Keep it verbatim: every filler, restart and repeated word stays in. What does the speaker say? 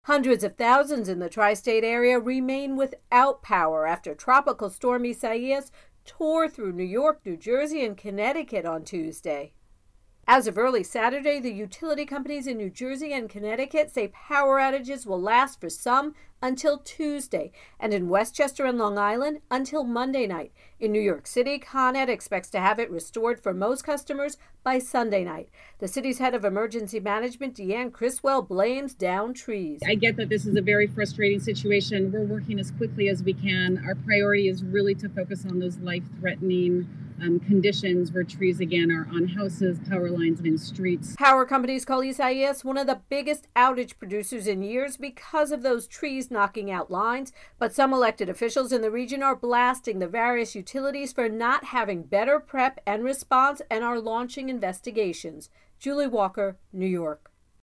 Hundreds of thousands in the tri-state area remain without power after Tropical Storm Isaias tore through New York, New Jersey, and Connecticut on Tuesday. As of early Saturday, the utility companies in New Jersey and Connecticut say power outages will last for some until Tuesday, and in Westchester and Long Island until Monday night. In New York City, Con Ed expects to have it restored for most customers by Sunday night. The city's head of emergency management, Deanne Criswell, blames downed trees. I get that this is a very frustrating situation. We're working as quickly as we can. Our priority is really to focus on those life-threatening Um, conditions where trees again are on houses, power lines, and in streets. Power companies call Isaias one of the biggest outage producers in years because of those trees knocking out lines. But some elected officials in the region are blasting the various utilities for not having better prep and response and are launching investigations. Julie Walker, New York.